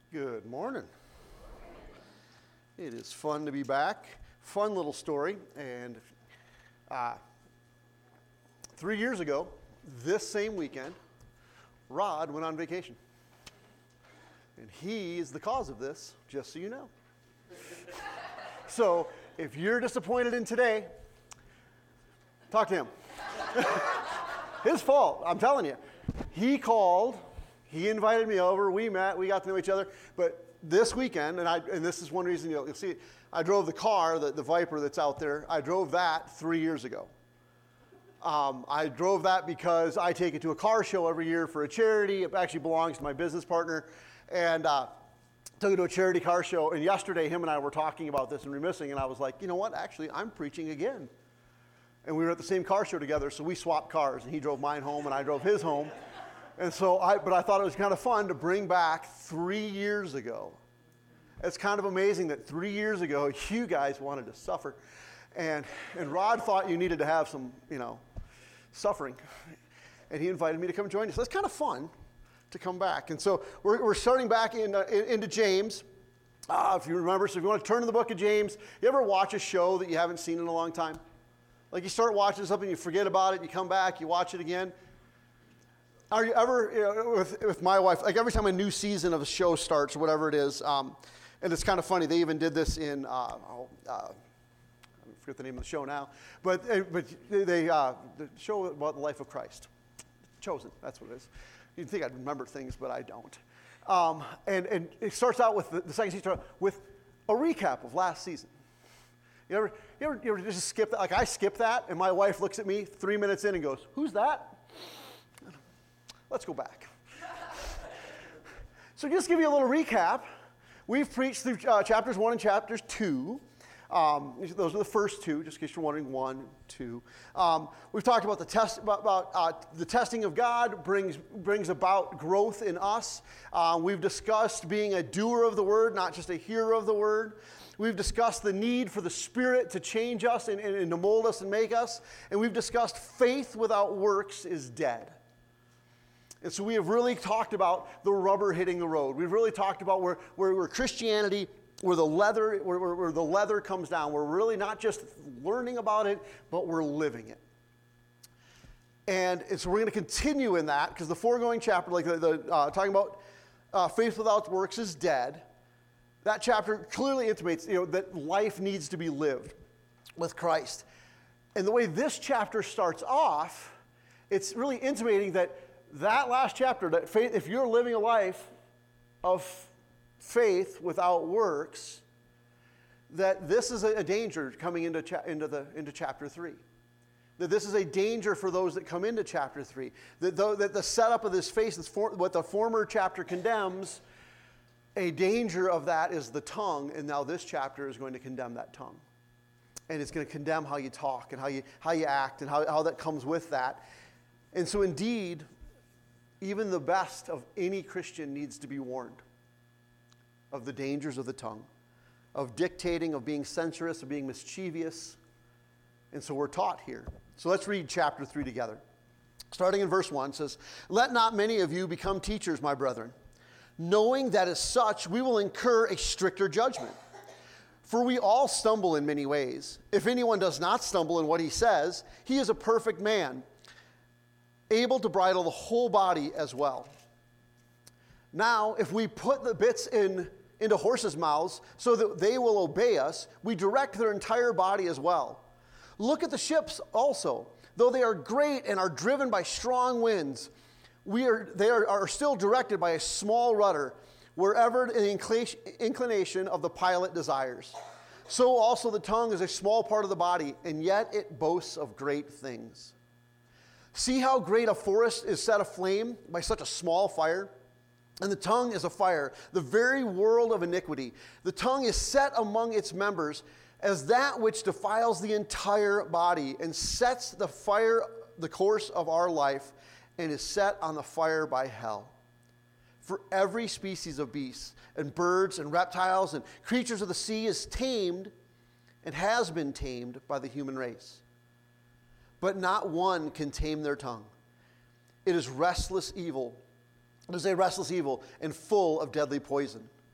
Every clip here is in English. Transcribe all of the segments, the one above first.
Good morning. It is fun to be back. Fun little story. And 3 years ago, this same weekend, Rod went on vacation. And he is the cause of this, just so you know. So if you're disappointed in today, talk to him. His fault, I'm telling you. He called. He invited me over, we met, we got to know each other, but this weekend, and this is one reason you'll see it, I drove the car, the Viper that's out there, I drove that 3 years ago. I drove that because I take it to a car show every year for a charity. It actually belongs to my business partner, and took it to a charity car show, and yesterday him and I were talking about this and remissing, and I was like, you know what, actually, I'm preaching again. And we were at the same car show together, so we swapped cars, and he drove mine home, and I drove his home. And so but I thought it was kind of fun to bring back 3 years ago. It's kind of amazing that 3 years ago, you guys wanted to suffer. And Rod thought you needed to have some, suffering. And he invited me to come join us. So it's kind of fun to come back. And so we're starting back into James. If you remember, so if you want to turn to the book of James, you ever watch a show that you haven't seen in a long time? Like you start watching something, you forget about it, you come back, you watch it again. Are you ever, with my wife, like every time a new season of a show starts, or whatever it is, and it's kind of funny, they even did this in, I forget the name of the show now, but the show about the life of Christ. Chosen, that's what it is. You'd think I'd remember things, but I don't. And it starts out with, the second season, with a recap of last season. You ever just skip that? Like I skip that, and my wife looks at me 3 minutes in and goes, "Who's that?" Let's go back. So just to give you a little recap, we've preached through chapters 1 and chapters 2. Those are the first two, just in case you're wondering, 1, 2. We've talked about the testing of God brings about growth in us. We've discussed being a doer of the word, not just a hearer of the word. We've discussed the need for the Spirit to change us and to mold us and make us. And we've discussed faith without works is dead. And so we have really talked about the rubber hitting the road. We've really talked about where Christianity, where the leather comes down. We're really not just learning about it, but we're living it. And so we're going to continue in that, because the foregoing chapter, like talking about faith without works is dead, that chapter clearly intimates that life needs to be lived with Christ. And the way this chapter starts off, it's really intimating that last chapter, that faith, if you're living a life of faith without works, that this is a danger coming into chapter 3. That this is a danger for those that come into chapter 3. That the setup of this faith, what the former chapter condemns, a danger of that is the tongue, and now this chapter is going to condemn that tongue. And it's going to condemn how you talk and how you act and how that comes with that. And so indeed, even the best of any Christian needs to be warned of the dangers of the tongue, of dictating, of being censorious, of being mischievous. And so we're taught here. So let's read chapter 3 together. Starting in verse 1, it says, "Let not many of you become teachers, my brethren, knowing that as such we will incur a stricter judgment. For we all stumble in many ways. If anyone does not stumble in what he says, he is a perfect man, able to bridle the whole body as well. Now, if we put the bits into horses' mouths so that they will obey us, we direct their entire body as well. Look at the ships also. Though they are great and are driven by strong winds, they are still directed by a small rudder, wherever the inclination of the pilot desires. So also the tongue is a small part of the body, and yet it boasts of great things. See how great a forest is set aflame by such a small fire? And the tongue is a fire, the very world of iniquity. The tongue is set among its members as that which defiles the entire body and sets the course of our life, and is set on the fire by hell. For every species of beasts and birds and reptiles and creatures of the sea is tamed and has been tamed by the human race. But not one can tame their tongue. It is restless evil. It is a restless evil and full of deadly poison.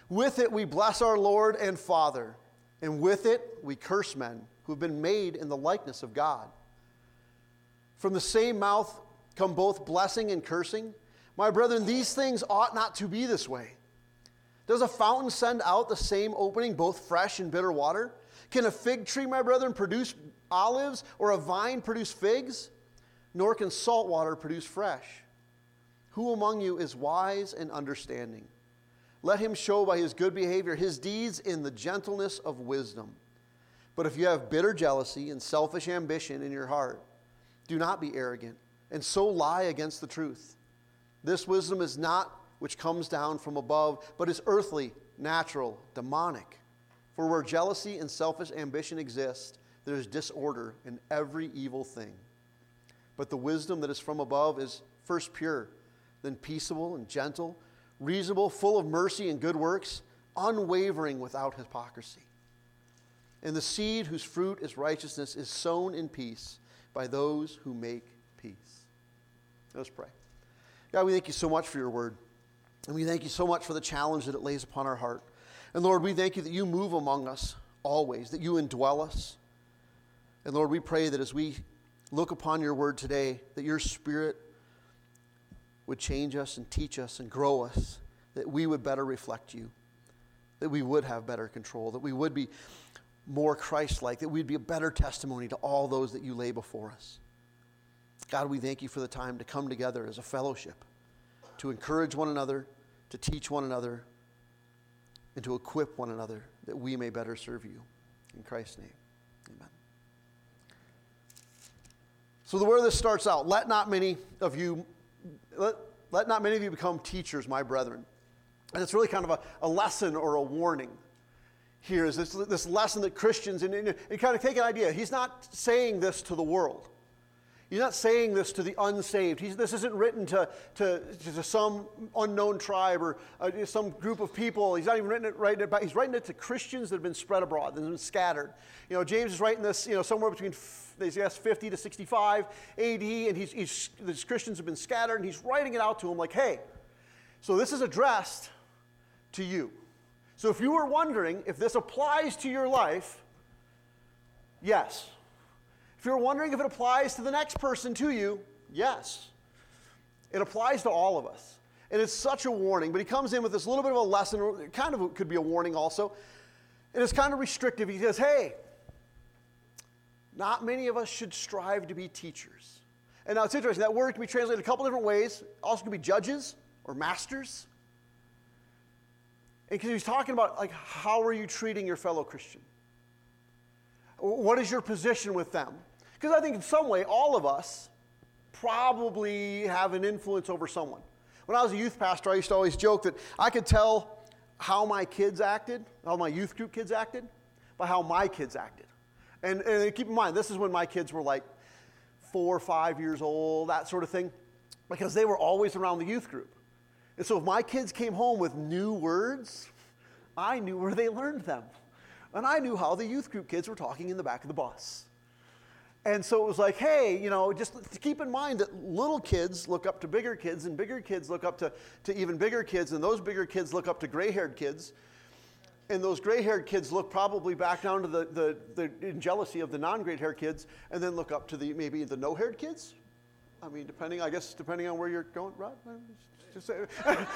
With it we bless our Lord and Father, and with it we curse men who have been made in the likeness of God. From the same mouth come both blessing and cursing. My brethren, these things ought not to be this way. Does a fountain send out the same opening, both fresh and bitter water? Can a fig tree, my brethren, produce olives, or a vine produce figs? Nor can salt water produce fresh. Who among you is wise and understanding? Let him show by his good behavior his deeds in the gentleness of wisdom. But if you have bitter jealousy and selfish ambition in your heart, do not be arrogant, and so lie against the truth. This wisdom is not which comes down from above, but is earthly, natural, demonic. For where jealousy and selfish ambition exist, there is disorder in every evil thing. But the wisdom that is from above is first pure, then peaceable and gentle, reasonable, full of mercy and good works, unwavering without hypocrisy. And the seed whose fruit is righteousness is sown in peace by those who make peace. Let us pray. God, we thank you so much for your word. And we thank you so much for the challenge that it lays upon our heart. And Lord, we thank you that you move among us always, that you indwell us. And Lord, we pray that as we look upon your word today, that your Spirit would change us and teach us and grow us, that we would better reflect you, that we would have better control, that we would be more Christ-like, that we'd be a better testimony to all those that you lay before us. God, we thank you for the time to come together as a fellowship, to encourage one another, to teach one another, and to equip one another that we may better serve you. In Christ's name, amen. So where this starts out, let not many of you become teachers, my brethren. And it's really kind of a lesson or a warning here, is this lesson that Christians, and kind of take an idea, he's not saying this to the world. He's not saying this to the unsaved. This isn't written to some unknown tribe or some group of people. He's not even writing it, he's writing it to Christians that have been spread abroad, that have been scattered. You know, James is writing this, somewhere between, they guess, 50 to 65 AD, and these Christians have been scattered, and he's writing it out to them like, hey, so this is addressed to you. So if you were wondering if this applies to your life, yes. If you're wondering if it applies to the next person to you, yes. It applies to all of us. And it's such a warning, but he comes in with this little bit of a lesson, or it kind of could be a warning also, and it's kind of restrictive. He says, hey, not many of us should strive to be teachers. And now it's interesting, that word can be translated a couple different ways. It also can be judges or masters. And because he's talking about, like, how are you treating your fellow Christian? What is your position with them? Because I think in some way, all of us probably have an influence over someone. When I was a youth pastor, I used to always joke that I could tell how my kids acted, how my youth group kids acted, by how my kids acted. And keep in mind, this is when my kids were like 4 or 5 years old, that sort of thing, because they were always around the youth group. And so if my kids came home with new words, I knew where they learned them. And I knew how the youth group kids were talking in the back of the bus. And so it was like, hey, just keep in mind that little kids look up to bigger kids, and bigger kids look up to even bigger kids, and those bigger kids look up to gray-haired kids. And those gray-haired kids look probably back down to the in jealousy of the non-gray-haired kids, and then look up to maybe the no-haired kids. I mean, depending on where you're going, right? Just say,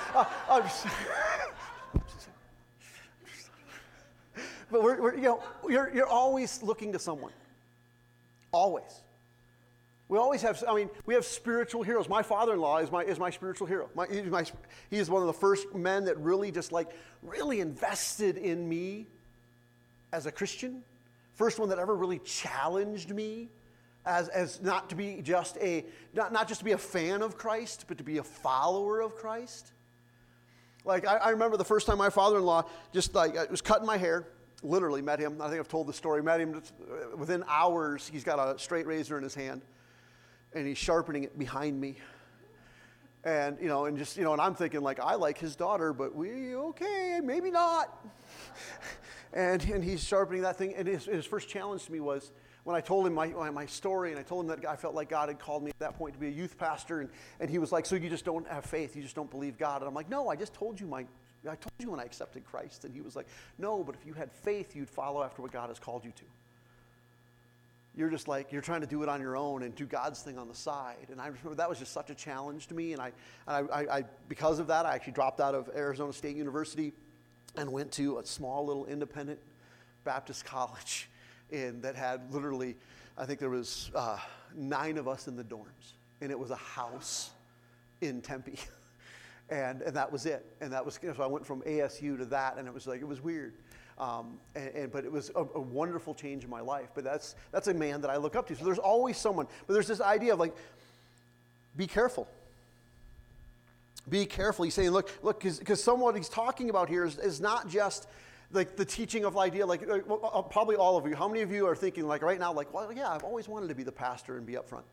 but you're always looking to someone. Always. We always have. We have spiritual heroes. My father-in-law is my spiritual hero. He is one of the first men that really really invested in me as a Christian. First one that ever really challenged me as not to be just not just to be a fan of Christ, but to be a follower of Christ. Like I remember the first time my father-in-law was cutting my hair. Literally met him. I think I've told the story. Met him within hours. He's got a straight razor in his hand, and he's sharpening it behind me. And and I'm thinking, like, I like his daughter, but maybe not. and he's sharpening that thing. And his first challenge to me was, when I told him my story, and I told him that I felt like God had called me at that point to be a youth pastor, and he was like, so you just don't have faith, you just don't believe God? And I'm like, no, I told you when I accepted Christ. And he was like, no, but if you had faith, you'd follow after what God has called you to. You're just like, you're trying to do it on your own and do God's thing on the side. And I remember that was just such a challenge to me. And I because of that, I actually dropped out of Arizona State University and went to a small little independent Baptist college that had literally, I think there was 9 of us in the dorms. And it was a house in Tempe. And that was it. And that was, so I went from ASU to that, and it was weird. But it was a wonderful change in my life. But that's a man that I look up to. So there's always someone. But there's this idea of like, be careful. Be careful. He's saying, look, because what he's talking about here is not just like the teaching of the idea, probably all of you. How many of you are thinking like right now, like, well, yeah, I've always wanted to be the pastor and be up front?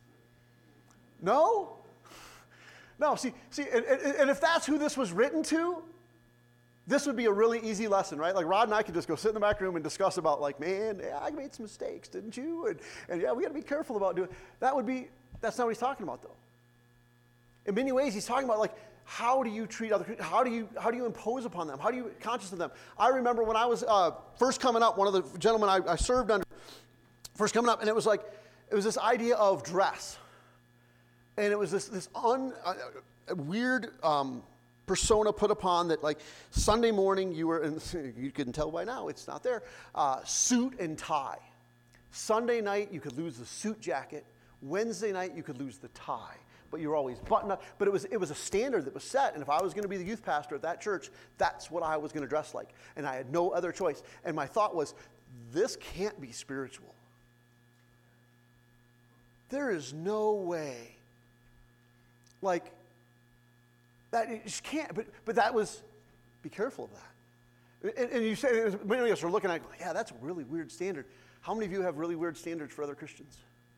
No? No, see, and if that's who this was written to, this would be a really easy lesson, right? Like Rod and I could just go sit in the back room and discuss about like, man, yeah, I made some mistakes, didn't you? And yeah, we got to be careful about doing that's not what he's talking about though. In many ways, he's talking about like, how do you treat other people? How do you impose upon them? How do you conscious of them? I remember when I was first coming up, one of the gentlemen I served under, first coming up, and it was this idea of dress. And it was this weird persona put upon that, like Sunday morning you were, and you can tell by now it's not there, suit and tie. Sunday night you could lose the suit jacket. Wednesday night you could lose the tie. But you were always buttoned up. But it was a standard that was set. And if I was going to be the youth pastor at that church, that's what I was going to dress like. And I had no other choice. And my thought was, this can't be spiritual. There is no way. Like, that it just can't, but that was, be careful of that. And you say, many of us are looking at, yeah, that's a really weird standard. How many of you have really weird standards for other Christians?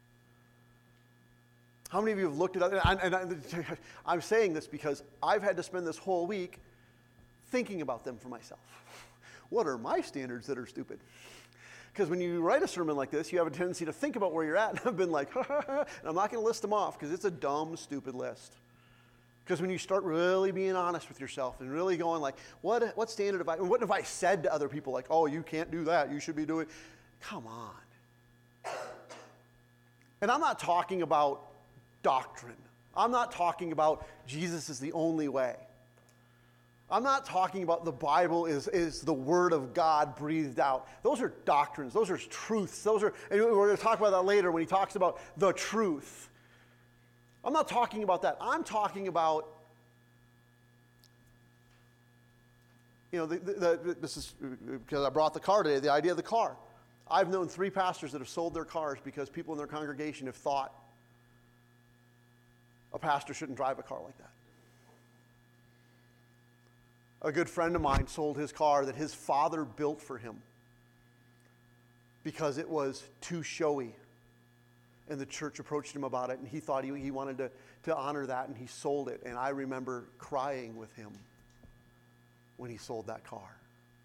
How many of you have looked at other, I'm saying this because I've had to spend this whole week thinking about them for myself. What are my standards that are stupid? Because when you write a sermon like this, you have a tendency to think about where you're at. And I've been like, and I'm not going to list them off because it's a dumb, stupid list. Because when you start really being honest with yourself and really going like, what standard have what have I said to other people? Like, oh, you can't do that. You should be doing, come on. And I'm not talking about doctrine. I'm not talking about Jesus is the only way. I'm not talking about the Bible is the Word of God breathed out. Those are doctrines. Those are truths. And we're going to talk about that later when he talks about the truth. I'm not talking about that. I'm talking about, this is because I brought the car today, the idea of the car. I've known 3 pastors that have sold their cars because people in their congregation have thought a pastor shouldn't drive a car like that. A good friend of mine sold his car that his father built for him because it was too showy. And the church approached him about it, and he thought he wanted to honor that, and he sold it. And I remember crying with him when he sold that car.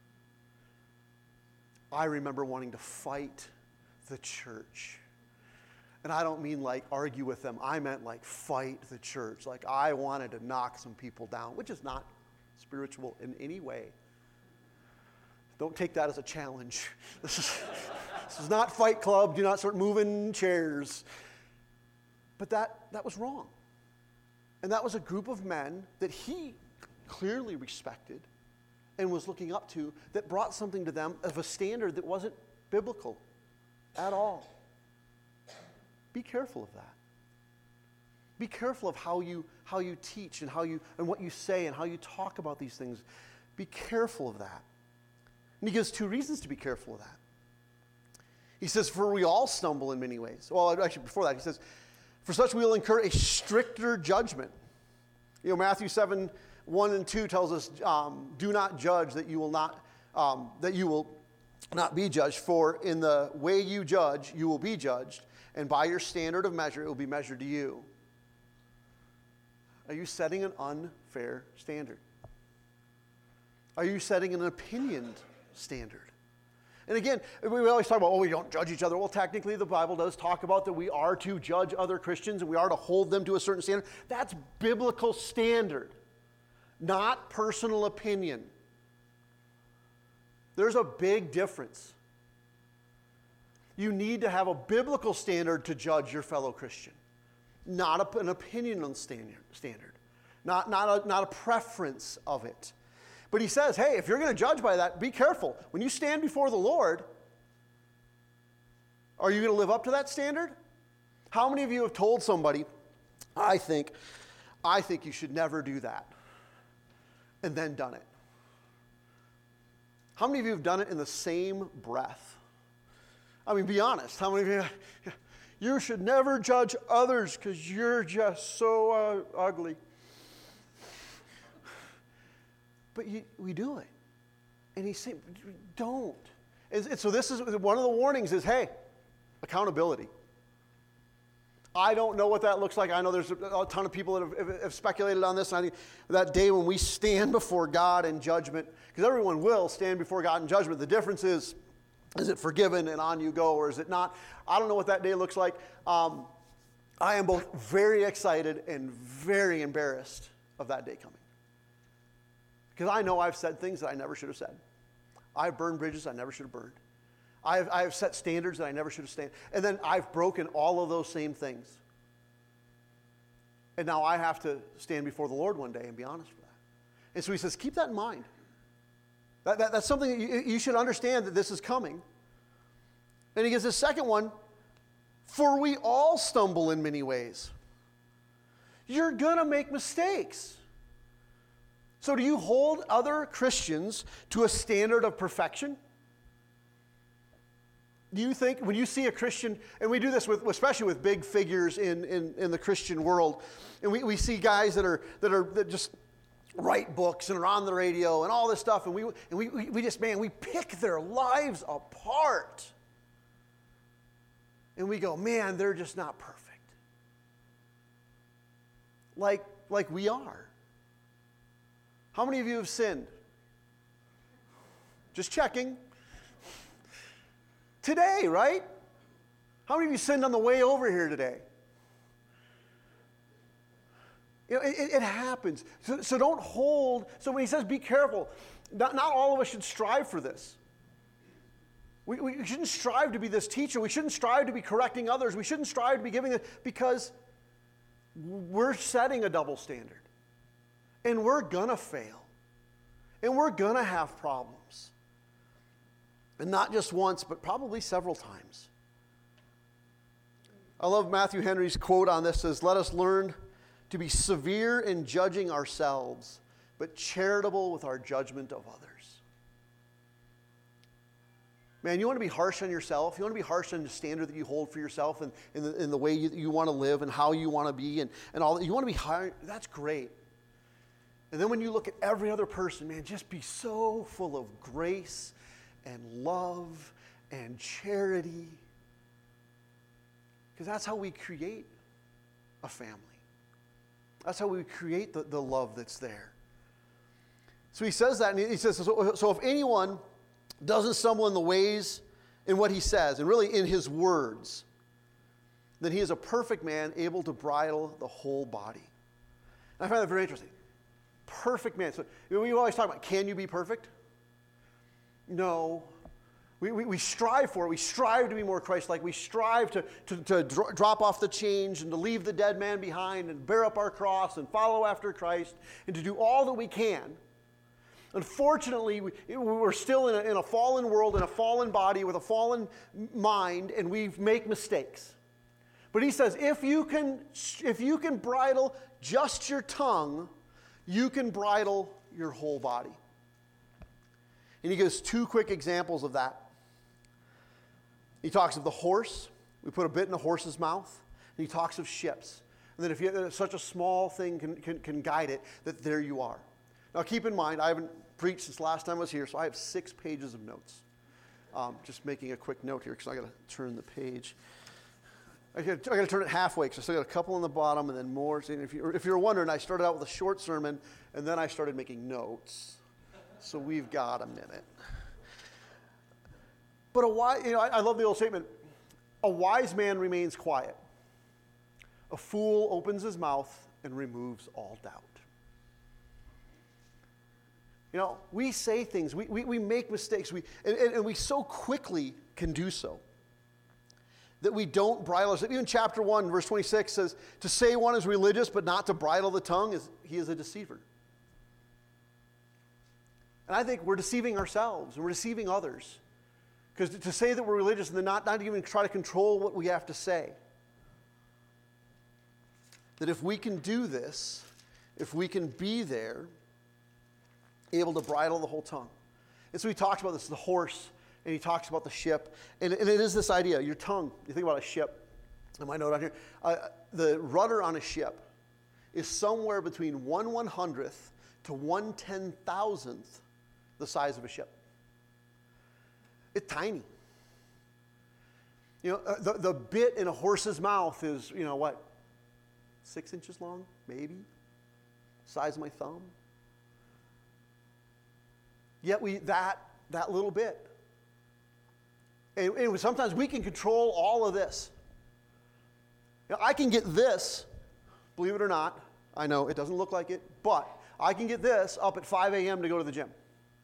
I remember wanting to fight the church. And I don't mean like argue with them. I meant like fight the church. Like I wanted to knock some people down, which is not spiritual in any way. Don't take that as a challenge. This is not Fight Club. Do not start moving chairs. But that was wrong. And that was a group of men that he clearly respected and was looking up to that brought something to them of a standard that wasn't biblical at all. Be careful of that. Be careful of how you teach and and what you say and how you talk about these things. Be careful of that. And he gives 2 reasons to be careful of that. He says, for we all stumble in many ways. Well, actually, before that, he says, for such we will incur a stricter judgment. Matthew 7, 1 and 2 tells us, do not judge that you will not be judged. For in the way you judge, you will be judged. And by your standard of measure, it will be measured to you. Are you setting an unfair standard? Are you setting an opinioned standard? And again, we always talk about, we don't judge each other. Well, technically, the Bible does talk about that we are to judge other Christians and we are to hold them to a certain standard. That's biblical standard, not personal opinion. There's a big difference. You need to have a biblical standard to judge your fellow Christian, not an opinion standard, not a preference of it. But he says, hey, if you're going to judge by that, be careful. When you stand before the Lord, are you going to live up to that standard? How many of you have told somebody, I think you should never do that, and then done it? How many of you have done it in the same breath? I mean, be honest. How many of you should never judge others because you're just so ugly? But we do it. And he's saying, don't. And so this is one of the warnings is, hey, accountability. I don't know what that looks like. I know there's a ton of people that have speculated on this. And I think that day when we stand before God in judgment, because everyone will stand before God in judgment. The difference is it forgiven and on you go, or is it not? I don't know what that day looks like. I am both very excited and very embarrassed of that day coming. Because I know I've said things that I never should have said. I've burned bridges I never should have burned. I have set standards that I never should have set. And then I've broken all of those same things. And now I have to stand before the Lord one day and be honest with that. And so he says, keep that in mind. That's something that you should understand that this is coming. And he gives the second one, for we all stumble in many ways. You're going to make mistakes. So do you hold other Christians to a standard of perfection? Do you think when you see a Christian, and we do this especially with big figures in the Christian world, and we see guys that just write books and are on the radio and all this stuff, and we just, man, we pick their lives apart. And we go, man, they're just not perfect. Like we are. How many of you have sinned? Just checking. Today, right? How many of you sinned on the way over here today? You know, it happens. So don't hold. So when he says be careful, not all of us should strive for this. We shouldn't strive to be this teacher. We shouldn't strive to be correcting others. We shouldn't strive to be giving it, because we're setting a double standard. And we're going to fail. And we're going to have problems. And not just once, but probably several times. I love Matthew Henry's quote on this. It says, let us learn to be severe in judging ourselves, but charitable with our judgment of others. Man, you want to be harsh on yourself. You want to be harsh on the standard that you hold for yourself and in the way you want to live and how you want to be and all that. You want to be hard. That's great. And then when you look at every other person, man, just be so full of grace and love and charity. Because that's how we create a family. That's how we create the love that's there. So he says that, and he says, so if anyone doesn't stumble in the ways in what he says, and really in his words, then he is a perfect man, able to bridle the whole body. And I find that very interesting. Perfect man. So we always talk about, can you be perfect? No. We strive for it. We strive to be more Christ-like. We strive to drop off the chains and to leave the dead man behind and bear up our cross and follow after Christ and to do all that we can. Unfortunately, we're still in a fallen world, in a fallen body, with a fallen mind, and we make mistakes. But he says, if you can bridle just your tongue, you can bridle your whole body. And he gives two quick examples of that. He talks of the horse. We put a bit in the horse's mouth. And he talks of ships. And that if such a small thing can guide it, that there you are. Now keep in mind, I haven't preached since last time I was here, so I have 6 pages of notes. Just making a quick note here because I got to turn the page. I got to turn it halfway because I still got a couple on the bottom and then more. So if you're wondering, I started out with a short sermon and then I started making notes. So we've got a minute. But I love the old statement, a wise man remains quiet. A fool opens his mouth and removes all doubt. We say things, we make mistakes, and we so quickly can do so that we don't bridle ourselves. Even chapter 1, verse 26 says, to say one is religious but not to bridle the tongue, he is a deceiver. And I think we're deceiving ourselves and we're deceiving others. Because to say that we're religious and then not even try to control what we have to say. That if we can do this, if we can be there, able to bridle the whole tongue. And so he talks about this, the horse, and he talks about the ship. And it is this idea, your tongue. You think about a ship. And my note on here. The rudder on a ship is somewhere between 1/100th to 1/10,000th the size of a ship. It's tiny. The bit in a horse's mouth is, 6 inches long, maybe? Size of my thumb. Yet that little bit. And sometimes we can control all of this. I can get this, believe it or not, I know it doesn't look like it, but I can get this up at 5 a.m. to go to the gym.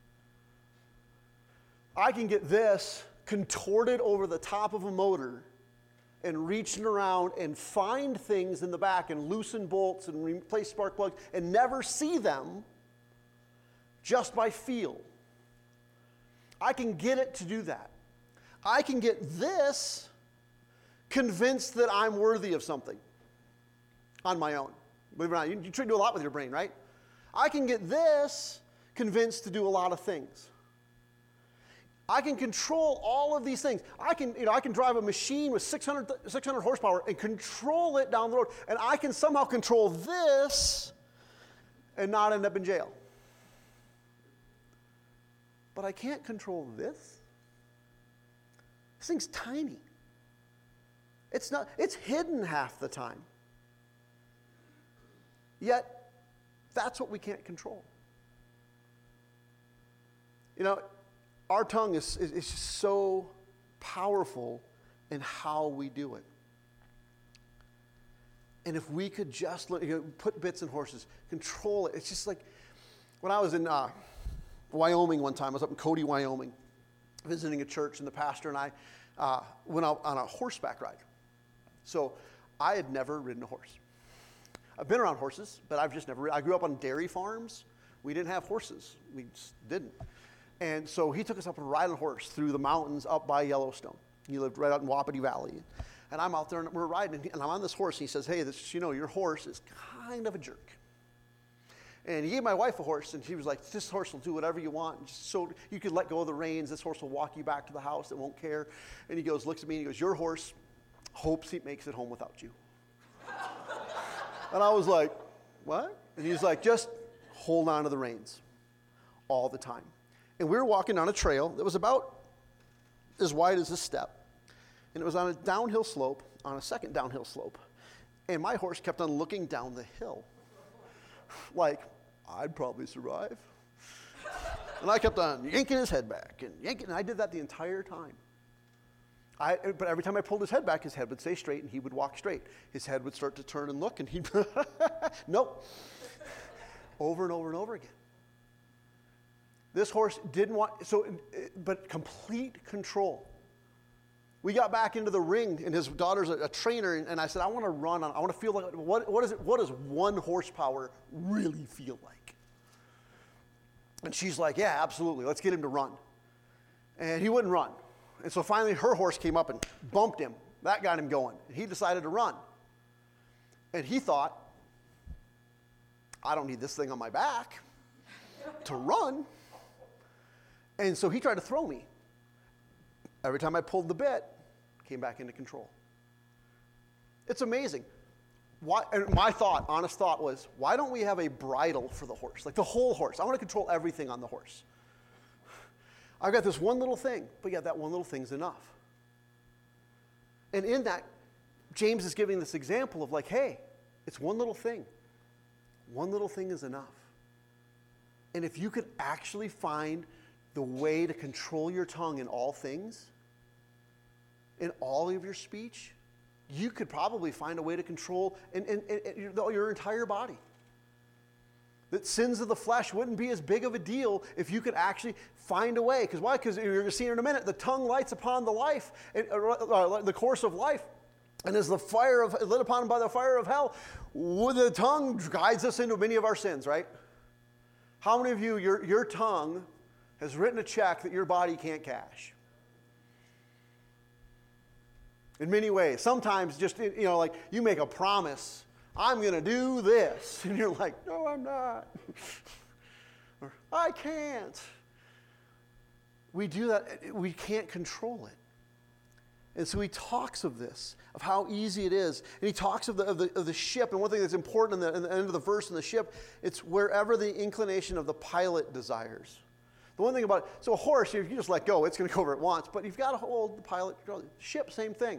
I can get this contorted over the top of a motor and reaching around and find things in the back and loosen bolts and replace spark plugs and never see them just by feel. I can get it to do that. I can get this convinced that I'm worthy of something on my own. Believe it or not, you try to do a lot with your brain, right? I can get this convinced to do a lot of things. I can control all of these things. I can drive a machine with 600 horsepower and control it down the road. And I can somehow control this and not end up in jail. But I can't control this. This thing's tiny. It's hidden half the time. Yet, that's what we can't control. Our tongue is just so powerful in how we do it. And if we could just put bits in horses, control it. It's just like when I was in Wyoming one time. I was up in Cody, Wyoming, visiting a church, and the pastor and I went out on a horseback ride. So I had never ridden a horse. I've been around horses, but I've just never. I grew up on dairy farms. We didn't have horses. We just didn't. And so he took us up on a ride on a horse through the mountains up by Yellowstone. He lived right out in Wapiti Valley. And I'm out there, and we're riding, and I'm on this horse. And he says, hey, your horse is kind of a jerk. And he gave my wife a horse, and she was like, this horse will do whatever you want. Just so you could let go of the reins. This horse will walk you back to the house. It won't care. And he looks at me, and he goes, your horse hopes he makes it home without you. And I was like, what? And he's like, just hold on to the reins all the time. And we were walking down a trail that was about as wide as this step. And it was on a downhill slope, on a second downhill slope. And my horse kept on looking down the hill. Like, I'd probably survive. And I kept on yanking his head back and yanking. And I did that the entire time. But every time I pulled his head back, his head would stay straight and he would walk straight. His head would start to turn and look and he'd, nope. Over and over and over again. This horse didn't want, but complete control. We got back into the ring and his daughter's a trainer and I said, I want to run I want to feel like, what does 1 horsepower really feel like? And she's like, yeah, absolutely. Let's get him to run. And he wouldn't run. And so finally her horse came up and bumped him. That got him going. And he decided to run. And he thought, I don't need this thing on my back to run. And so he tried to throw me. Every time I pulled the bit, came back into control. It's amazing. And my honest thought was, why don't we have a bridle for the horse? Like the whole horse. I want to control everything on the horse. I've got this one little thing, but yeah, that one little thing's enough. And in that, James is giving this example of like, hey, it's one little thing. One little thing is enough. And if you could actually find the way to control your tongue in all things, in all of your speech, you could probably find a way to control your entire body. That sins of the flesh wouldn't be as big of a deal if you could actually find a way. Because why? Because you're going to see in a minute, the tongue lights upon the life, the course of life, and is lit upon by the fire of hell. The tongue guides us into many of our sins, right? How many of you, your tongue has written a check that your body can't cash? In many ways. Sometimes just, like you make a promise, I'm going to do this. And you're like, no, I'm not. Or, I can't. We do that. We can't control it. And so he talks of this, of how easy it is. And he talks of the ship. And one thing that's important in the end of the verse in the ship, it's wherever the inclination of the pilot desires. The one thing about it, so a horse, if you just let go, it's going to go where it wants. But you've got to hold the pilot. Ship, same thing.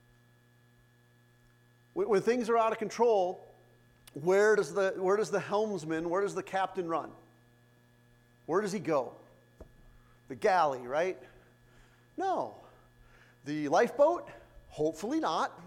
When things are out of control, where does the helmsman, where does the captain run? Where does he go? The galley, right? No. The lifeboat? Hopefully not.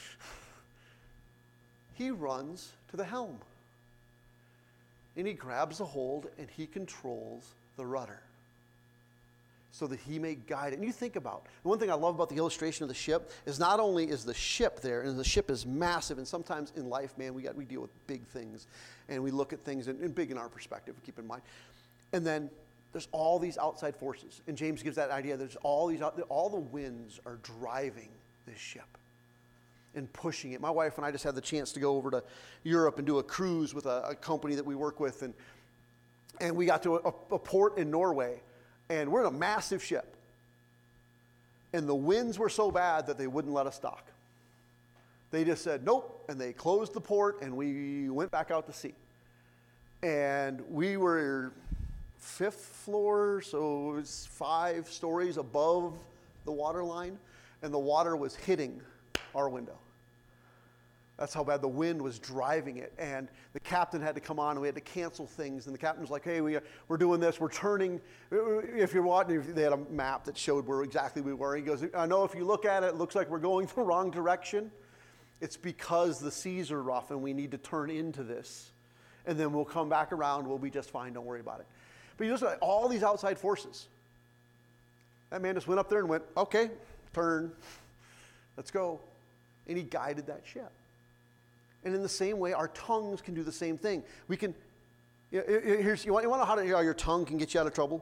He runs to the helm. And he grabs a hold and he controls the rudder so that he may guide it. And you think about, the one thing I love about the illustration of the ship is not only is the ship there, and the ship is massive, and sometimes in life, man, we deal with big things, and we look at things and big in our perspective, keep in mind. And then there's all these outside forces. And James gives that idea. There's all the winds are driving this ship and pushing it. My wife and I just had the chance to go over to Europe and do a cruise with a company that we work with. And we got to a port in Norway. And we're in a massive ship. And the winds were so bad that they wouldn't let us dock. They just said, nope. And they closed the port and we went back out to sea. And we were 5th floor, so it was 5 stories above the water line, and the water was hitting our window. That's how bad the wind was driving it. And the captain had to come on, and we had to cancel things. And the captain was like, hey, we're doing this. We're turning. If you're watching, they had a map that showed where exactly we were. He goes, I know if you look at it, it looks like we're going the wrong direction. It's because the seas are rough, and we need to turn into this. And then we'll come back around. We'll be just fine. Don't worry about it. But you listen to all these outside forces. That man just went up there and went, okay, turn. Let's go. And he guided that ship. And in the same way, our tongues can do the same thing. We can, you want to know how your tongue can get you out of trouble?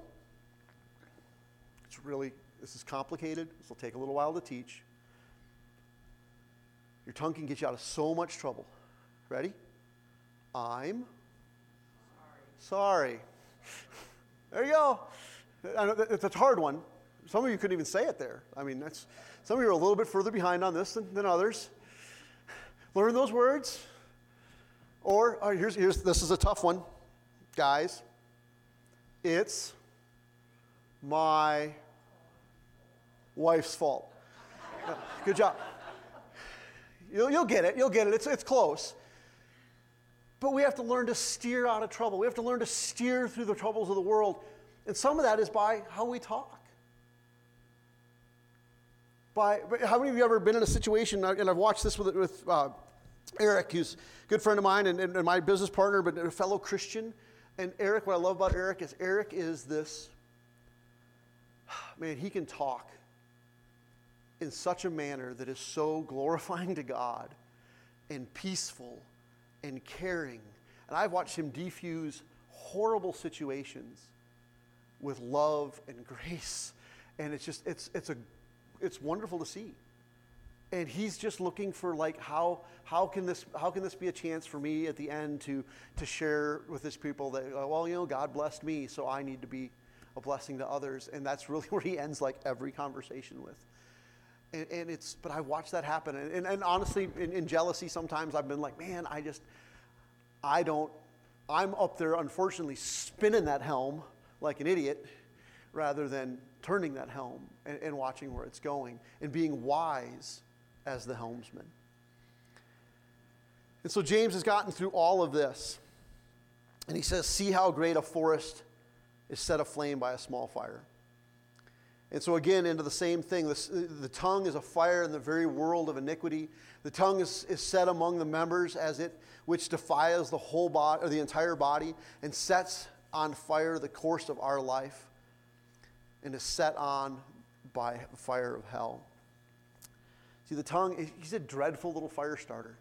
This is complicated. This will take a little while to teach. Your tongue can get you out of so much trouble. Ready? I'm sorry. There you go. I know it's a hard one. Some of you couldn't even say it there. I mean, some of you are a little bit further behind on this than others. Learn those words. Or this is a tough one, guys. It's my wife's fault. Good job. You'll get it. You'll get it. It's close. But we have to learn to steer out of trouble. We have to learn to steer through the troubles of the world. And some of that is by how we talk. How many of you ever been in a situation, and I've watched this with Eric, who's a good friend of mine and my business partner, but a fellow Christian. And Eric, what I love about Eric is this, man, he can talk in such a manner that is so glorifying to God and peaceful and caring. And I've watched him defuse horrible situations with love and grace. And it's wonderful to see. And he's just looking for, like, how can this be a chance for me at the end to share with his people that, God blessed me, so I need to be a blessing to others. And that's really where he ends like every conversation with. But I watched that happen. And honestly, in jealousy, sometimes I've been like, man, I'm up there, unfortunately, spinning that helm like an idiot rather than turning that helm and watching where it's going and being wise as the helmsman. And so James has gotten through all of this. And he says, see how great a forest is set aflame by a small fire. And so again, into the same thing, the tongue is a fire in the very world of iniquity. The tongue is set among the members as it which defiles the whole body, or the entire body, and sets on fire the course of our life, and is set on by the fire of hell. See, the tongue, he's a dreadful little fire starter.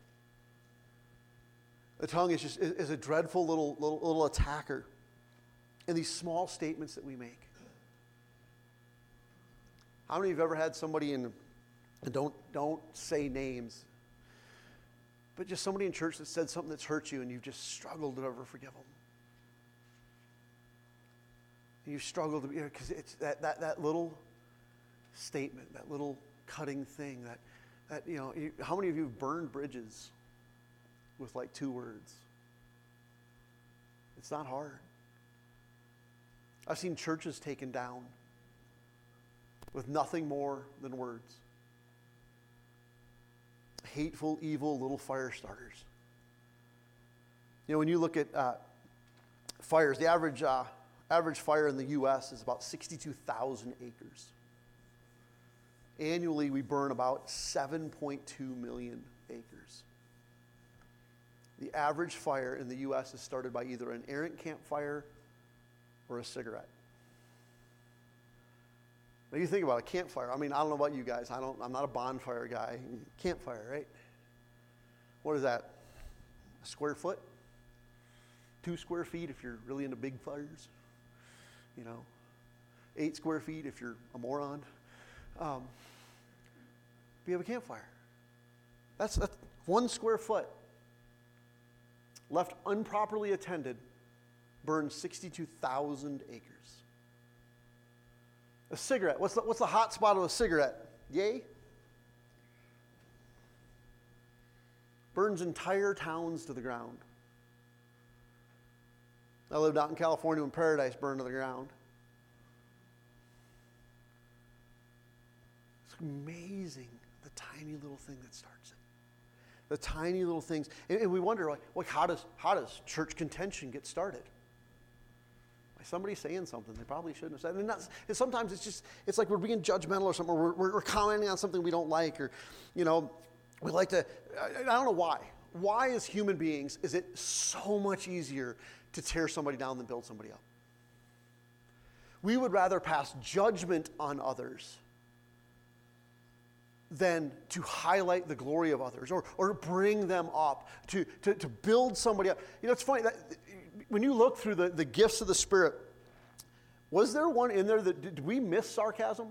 The tongue is a dreadful little attacker in these small statements that we make. How many of you have ever had somebody and don't say names, but just somebody in church that said something that's hurt you and you've just struggled to ever forgive them? And you've struggled to, because it's that little statement, that little cutting thing, that how many of you have burned bridges with like 2 words? It's not hard. I've seen churches taken down with nothing more than words. Hateful, evil little fire starters. When you look at fires, the average fire in the U.S. is about 62,000 acres. Annually, we burn about 7.2 million acres. The average fire in the U.S. is started by either an errant campfire or a cigarette. Now you think about a campfire. I mean, I don't know about you guys. I'm not a bonfire guy. Campfire, right? What is that? A square foot? 2 square feet if you're really into big fires. 8 square feet if you're a moron. You have a campfire. That's 1 square foot. Left improperly attended, burns 62,000 acres. A cigarette. What's the hot spot of a cigarette? Yay? Burns entire towns to the ground. I lived out in California when Paradise burned to the ground. It's amazing, the tiny little thing that starts it. The tiny little things. And we wonder, like how does church contention get started? Somebody's saying something they probably shouldn't have said. And sometimes it's like we're being judgmental or something, or we're commenting on something we don't like, or, we like to, I don't know why. Why as human beings is it so much easier to tear somebody down than build somebody up? We would rather pass judgment on others than to highlight the glory of others or bring them up, to build somebody up. It's funny that when you look through the gifts of the Spirit, was there one in there that, did we miss sarcasm?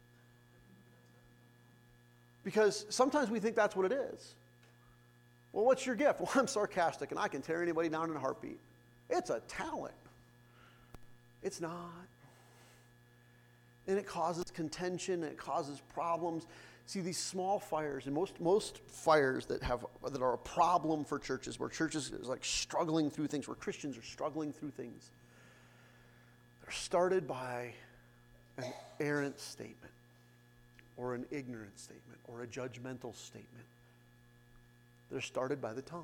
Because sometimes we think that's what it is. Well, what's your gift? Well, I'm sarcastic and I can tear anybody down in a heartbeat. It's a talent. It's not. And it causes contention, and it causes problems. See, these small fires, and most fires that are a problem for churches, where churches is like struggling through things, where Christians are struggling through things, they're started by an errant statement, or an ignorant statement, or a judgmental statement. They're started by the tongue.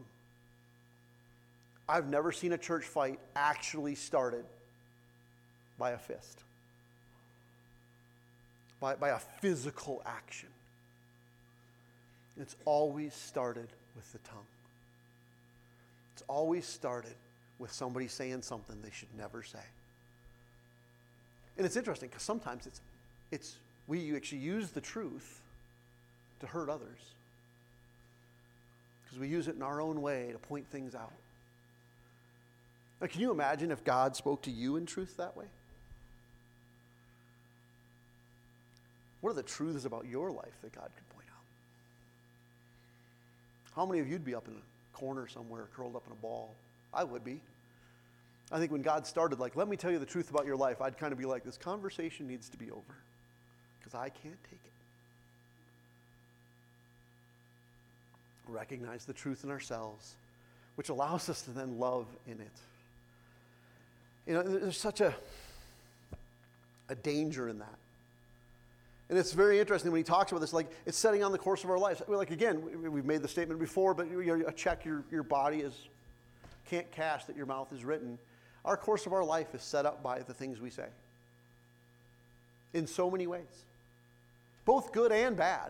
I've never seen a church fight actually started by a fist, by a physical action. It's always started with the tongue. It's always started with somebody saying something they should never say. And it's interesting because sometimes we actually use the truth to hurt others, because we use it in our own way to point things out. Now, can you imagine if God spoke to you in truth that way? What are the truths about your life that God could point out? How many of you'd be up in a corner somewhere, curled up in a ball? I would be. I think when God started, let me tell you the truth about your life, I'd kind of be like, this conversation needs to be over, because I can't take it. Recognize the truth in ourselves, which allows us to then love in it. There's such a danger in that. And it's very interesting when he talks about this, it's setting on the course of our lives. Again, we've made the statement before, but check your body can't cash that your mouth is written. Our course of our life is set up by the things we say. in so many ways, both good and bad.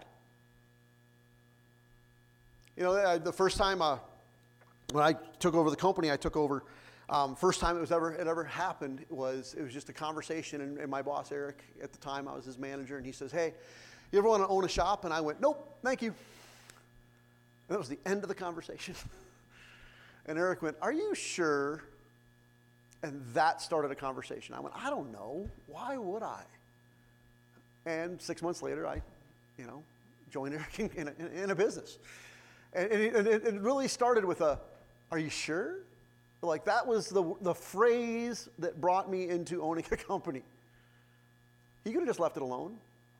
You know, the first time when I took over the company, first time it ever happened it was just a conversation, and my boss, Eric, at the time I was his manager, and he says, "Hey, you ever want to own a shop?" And I went, "Nope, thank you." And that was the end of the conversation. And Eric went, "Are you sure?" And that started a conversation. I went, "I don't know. Why would I?" And 6 months later, I joined Eric in a business. And it really started with "Are you sure?" Like, that was the phrase that brought me into owning a company. He could have just left it alone.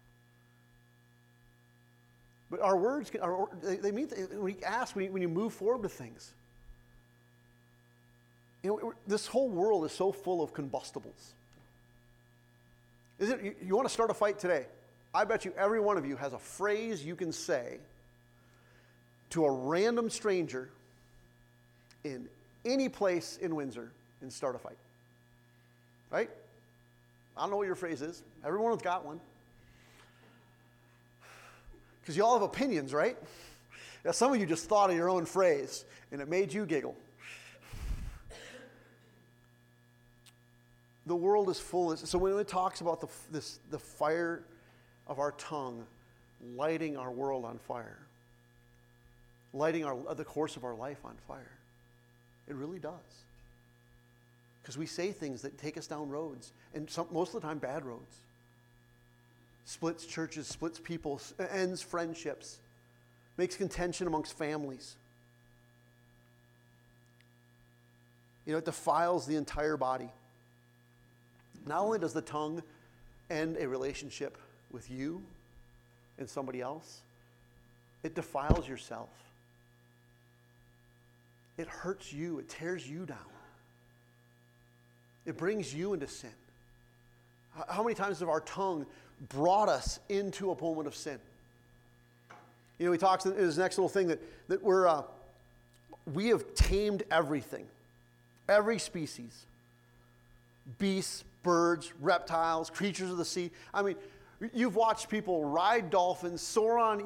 But our words, they mean, when you move forward with things. You know, this whole world is so full of combustibles. You want to start a fight today? I bet you every one of you has a phrase you can say to a random stranger in any place in Windsor and start a fight. Right? I don't know what your phrase is. Everyone's got one. Because you all have opinions, right? Now, some of you just thought of your own phrase, and it made you giggle. The world is full of this. So when it talks about the fire of our tongue lighting our world on fire, lighting the course of our life on fire, it really does. Because we say things that take us down roads, and most of the time bad roads. Splits churches, splits people, ends friendships, makes contention amongst families. You know, it defiles the entire body. Not only does the tongue end a relationship with you and somebody else, it defiles yourself. It hurts you. It tears you down. It brings you into sin. How many times have our tongue brought us into a moment of sin? You know, he talks in his next little thing that we have tamed everything, every species, beasts, birds, reptiles, creatures of the sea. I mean, you've watched people ride dolphins, soar on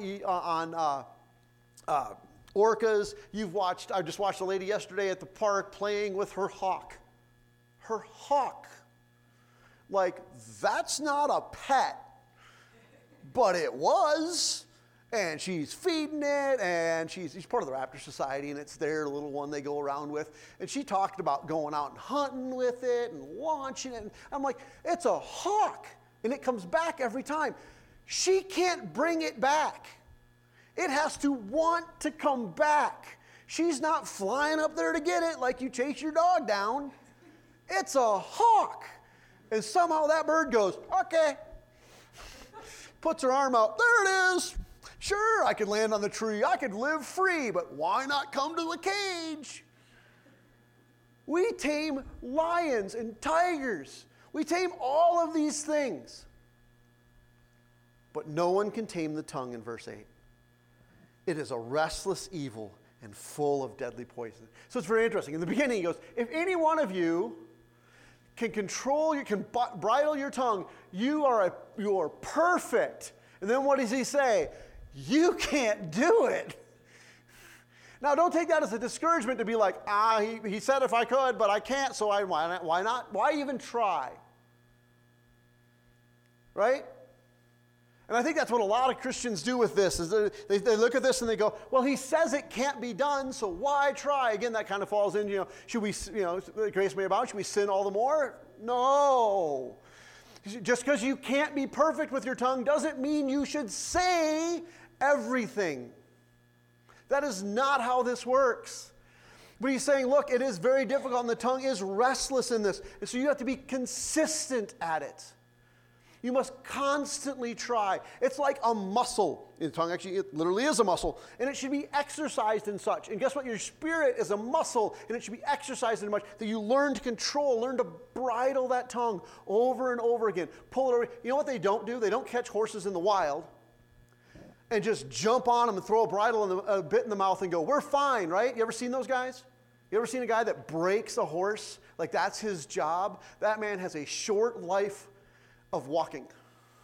orcas. I just watched a lady yesterday at the park playing with her hawk. Her hawk. Like, that's not a pet, but it was. And she's feeding it, and she's part of the Raptor Society, and it's their little one they go around with. And she talked about going out and hunting with it and launching it. And I'm like, it's a hawk, and it comes back every time. She can't bring it back. It has to want to come back. She's not flying up there to get it like you chase your dog down. It's a hawk. And somehow that bird goes, okay. Puts her arm out. There it is. Sure, I could land on the tree. I could live free, but why not come to the cage? We tame lions and tigers. We tame all of these things. But no one can tame the tongue in verse 8. It is a restless evil and full of deadly poison. So it's very interesting. In the beginning, he goes, if any one of you can bridle your tongue, you are perfect. And then what does he say? You can't do it. Now, don't take that as a discouragement to be like, he said if I could, but I can't, so why not? Why even try? Right? And I think that's what a lot of Christians do with this, is they look at this and they go, well, he says it can't be done, so why try? Again, that kind of falls in, should we, grace may abound, should we sin all the more? No. Just because you can't be perfect with your tongue doesn't mean you should say everything. That is not how this works. But he's saying, look, it is very difficult, and the tongue is restless in this. And so you have to be consistent at it. You must constantly try. It's like a muscle. The tongue actually, it literally is a muscle. And it should be exercised in such. And guess what? Your spirit is a muscle, and it should be exercised in much that you learn to control, learn to bridle that tongue over and over again. Pull it over. You know what they don't do? They don't catch horses in the wild and just jump on them and throw a bridle and a bit in the mouth and go, we're fine, right? You ever seen those guys? You ever seen a guy that breaks a horse? Like, that's his job? That man has a short life of walking.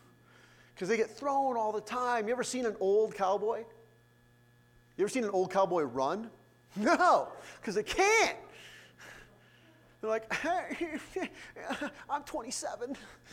because they get thrown all the time. You ever seen an old cowboy? You ever seen an old cowboy run? No, because they can't. They're like, hey, I'm 27.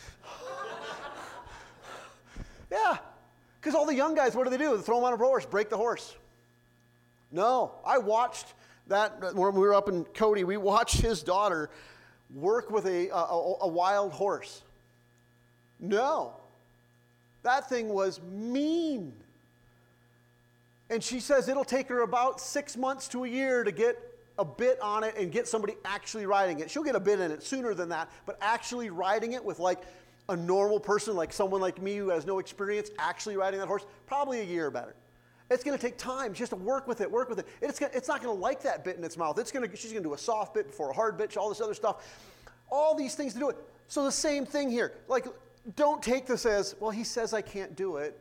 Yeah, because all the young guys, what do? They throw them on a horse, break the horse. No, I watched that when we were up in Cody. We watched his daughter work with a wild horse. No, that thing was mean. And she says it'll take her about 6 months to a year to get a bit on it and get somebody actually riding it. She'll get a bit in it sooner than that, but actually riding it with like a normal person, like someone like me who has no experience actually riding that horse, probably a year better. It's going to take time. She has to work with it. It's not going to like that bit in its mouth. She's going to do a soft bit before a hard bit, all this other stuff. All these things to do it. So the same thing here. Like, don't take this as, well, he says I can't do it.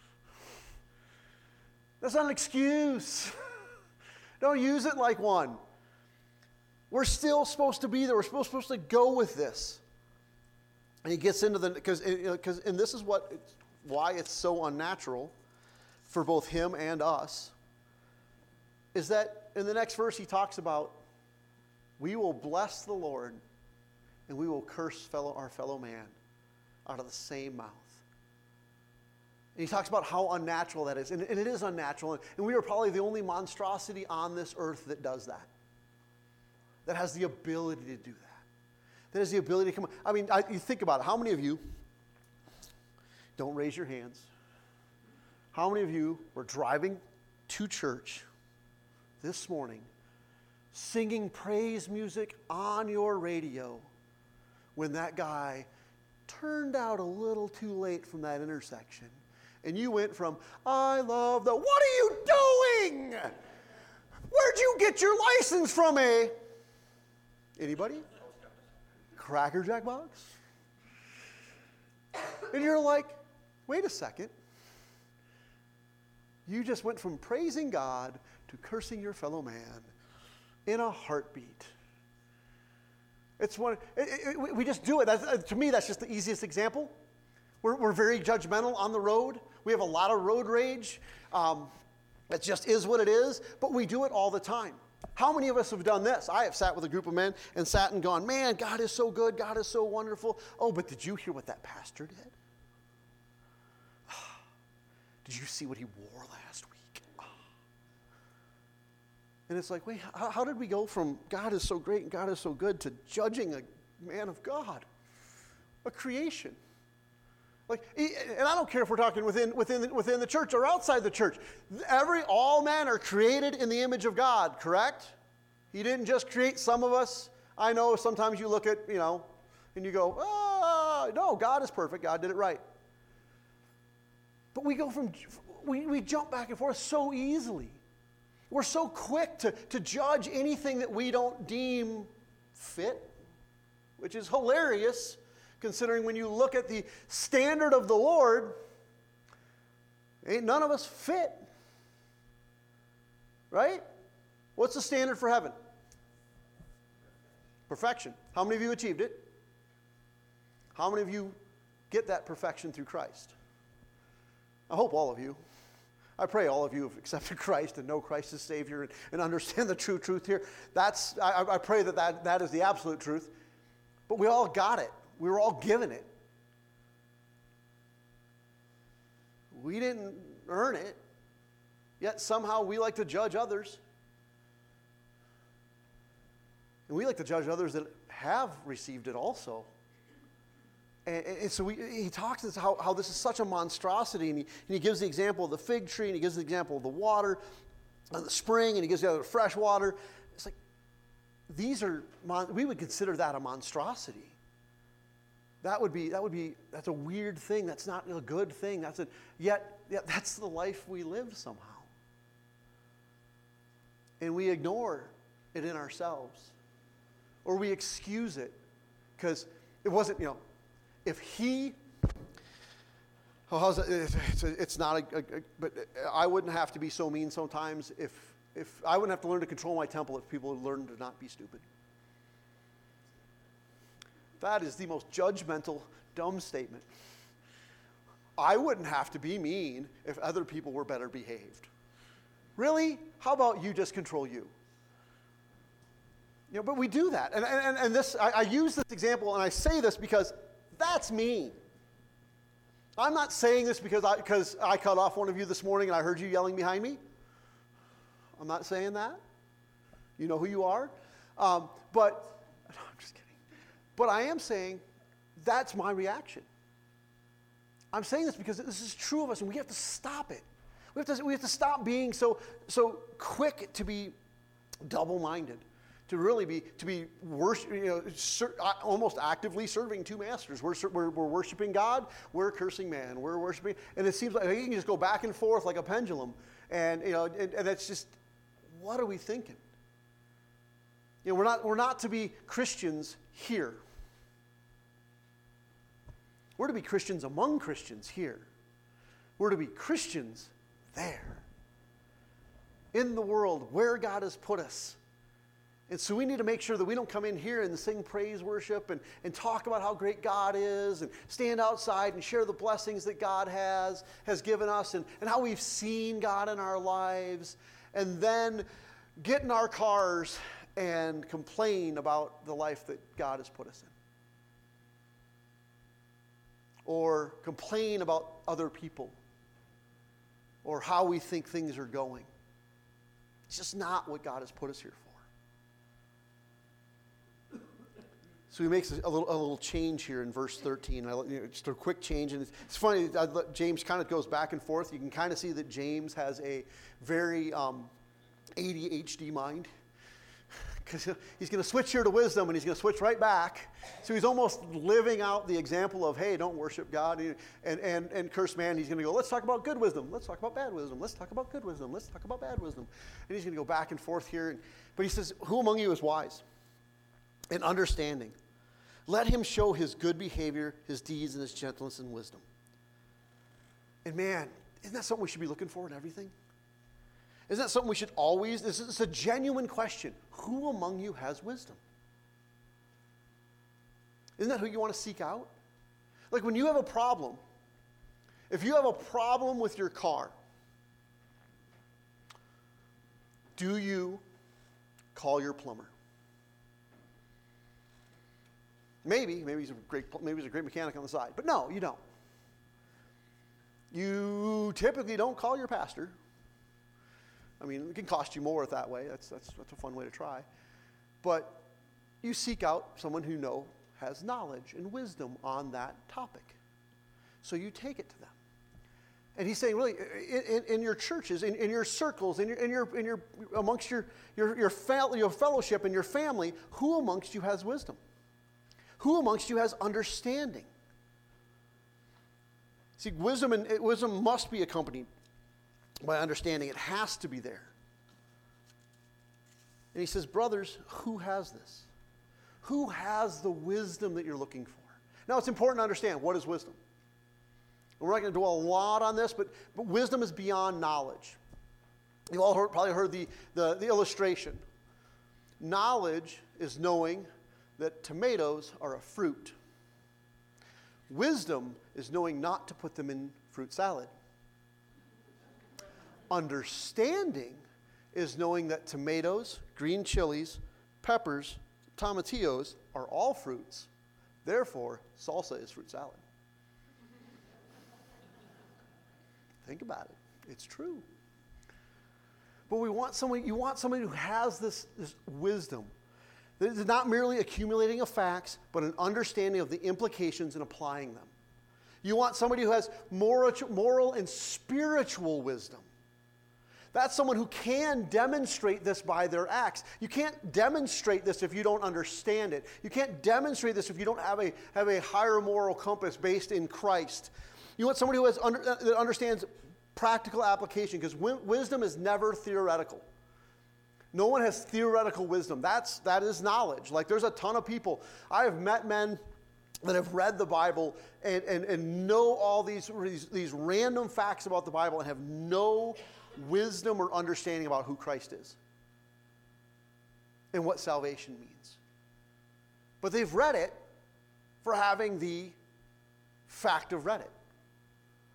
That's not an excuse. Don't use it like one. We're still supposed to be there. We're supposed to go with this. And he gets into and this is why it's so unnatural for both him and us, is that in the next verse he talks about, we will bless the Lord and we will curse our fellow man out of the same mouth. And he talks about how unnatural that is. And it is unnatural. And we are probably the only monstrosity on this earth that does that. That has the ability to do that. That has the ability to come. I mean, you think about it. How many of you, don't raise your hands, how many of you were driving to church this morning, singing praise music on your radio when that guy turned out a little too late from that intersection? And you went from, I love the, what are you doing? Where'd you get your license from, eh? Anybody? Cracker Jack box? And you're like, wait a second. You just went from praising God to cursing your fellow man in a heartbeat. It's we just do it. To me, that's just the easiest example. We're very judgmental on the road. We have a lot of road rage. It just is what it is, but we do it all the time. How many of us have done this? I have sat with a group of men and sat and gone, man, God is so good. God is so wonderful. Oh, but did you hear what that pastor did? Did you see what he wore last week? And it's like, wait, how did we go from God is so great and God is so good to judging a man of God, a creation? Like, and I don't care if we're talking within the church or outside the church. All men are created in the image of God, correct? He didn't just create some of us. I know sometimes you look at, and you go, no, God is perfect. God did it right. But we jump back and forth so easily. We're so quick to judge anything that we don't deem fit, which is hilarious, considering when you look at the standard of the Lord, ain't none of us fit. Right? What's the standard for heaven? Perfection. How many of you achieved it? How many of you get that perfection through Christ? I hope all of you. I pray all of you have accepted Christ and know Christ as Savior and understand the true truth here. I pray that is the absolute truth. But we all got it. We were all given it. We didn't earn it, yet somehow we like to judge others. And we like to judge others that have received it also. And so he talks about how this is such a monstrosity, and he gives the example of the fig tree, and he gives the example of the water, of the spring, and he gives the other fresh water. It's like, we would consider that a monstrosity. That's a weird thing. That's not a good thing. Yet that's the life we live somehow. And we ignore it in ourselves. Or we excuse it. Because it wasn't, if he, it's not but I wouldn't have to be so mean sometimes if I wouldn't have to learn to control my temple if people would learn to not be stupid. That is the most judgmental, dumb statement. I wouldn't have to be mean if other people were better behaved. Really? How about you just control you? But we do that. And this, I use this example, and I say this because that's mean. I'm not saying this because I cut off one of you this morning and I heard you yelling behind me. I'm not saying that. You know who you are. No, I'm just kidding. But I am saying that's my reaction. I'm saying this because this is true of us, and we have to stop it. We have to stop being so quick to be double-minded, to really be almost actively serving two masters. We're worshiping God, we're cursing man, we're worshiping, and it seems like you can just go back and forth like a pendulum, and it's just, what are we thinking? We're not to be Christians here. We're to be Christians among Christians here. We're to be Christians there. In the world where God has put us. And so we need to make sure that we don't come in here and sing praise worship and talk about how great God is and stand outside and share the blessings that God has given us and how we've seen God in our lives, and then get in our cars and complain about the life that God has put us in. Or complain about other people, or how we think things are going. It's just not what God has put us here for. So he makes a little change here in verse 13. Just a quick change, and it's funny. James kind of goes back and forth. You can kind of see that James has a very ADHD mind. Because he's going to switch here to wisdom, and he's going to switch right back. So he's almost living out the example of, hey, don't worship God and curse man. He's going to go, let's talk about good wisdom. Let's talk about bad wisdom. Let's talk about good wisdom. Let's talk about bad wisdom. And he's going to go back and forth here. But he says, who among you is wise and understanding? Let him show his good behavior, his deeds, and his gentleness and wisdom. And man, isn't that something we should be looking for in everything? Isn't that something we should always, this is a genuine question. Who among you has wisdom? Isn't that who you want to seek out? Like when you have a problem, if you have a problem with your car, do you call your plumber? Maybe he's a great mechanic on the side, but no, you don't. You typically don't call your pastor. I mean, it can cost you more that way. That's a fun way to try. But you seek out someone who has knowledge and wisdom on that topic. So you take it to them. And he's saying, really, in your churches, in your circles, in your amongst your fellowship and your family, who amongst you has wisdom? Who amongst you has understanding? See, wisdom must be accompanied by understanding. It has to be there. And he says, brothers, who has this? Who has the wisdom that you're looking for? Now, it's important to understand, what is wisdom? And we're not going to dwell a lot on this, but wisdom is beyond knowledge. You all probably heard the illustration. Knowledge is knowing that tomatoes are a fruit. Wisdom is knowing not to put them in fruit salad. Understanding is knowing that tomatoes, green chilies, peppers, tomatillos are all fruits. Therefore, salsa is fruit salad. Think about it. It's true. But you want somebody who has this wisdom. That is not merely accumulating of facts, but an understanding of the implications and applying them. You want somebody who has moral and spiritual wisdom. That's someone who can demonstrate this by their acts. You can't demonstrate this if you don't understand it. You can't demonstrate this if you don't have a higher moral compass based in Christ. You want somebody who that understands practical application, because wisdom is never theoretical. No one has theoretical wisdom. That is knowledge. Like, there's a ton of people. I have met men that have read the Bible and know all these random facts about the Bible and have no wisdom or understanding about who Christ is and what salvation means. But they've read it for having the fact of read it.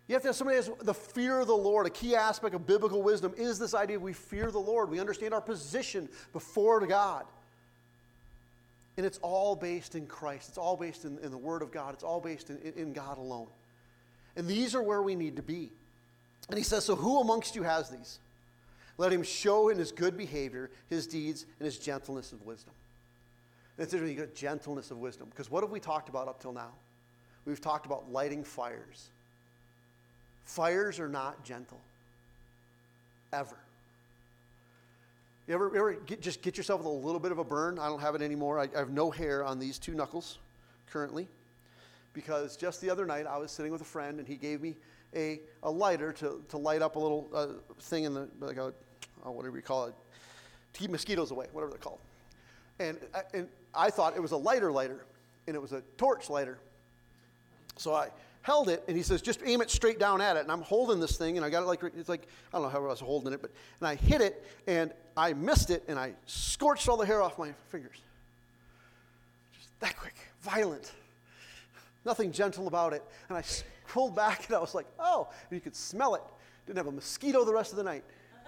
You have to have somebody who has the fear of the Lord. A key aspect of biblical wisdom is this idea we fear the Lord. We understand our position before God. And it's all based in Christ. It's all based in the Word of God. It's all based in God alone. And these are where we need to be. And he says, so who amongst you has these? Let him show in his good behavior, his deeds, and his gentleness of wisdom. And it's interesting, you got gentleness of wisdom. Because what have we talked about up till now? We've talked about lighting fires. Fires are not gentle. Ever. You ever just get yourself with a little bit of a burn? I don't have it anymore. I have no hair on these two knuckles currently. Because just the other night, I was sitting with a friend, and he gave me a lighter to light up a little thing in the, like a, whatever you call it, to keep mosquitoes away, whatever they're called. And I thought it was a lighter, and it was a torch lighter. So I held it, and he says, just aim it straight down at it. And I'm holding this thing, and I got it it's like, I don't know how I was holding it, and I hit it, and I missed it, and I scorched all the hair off my fingers. Just that quick, violent. Nothing gentle about it. And I pulled back, and I was like, oh, and you could smell it. Didn't have a mosquito the rest of the night.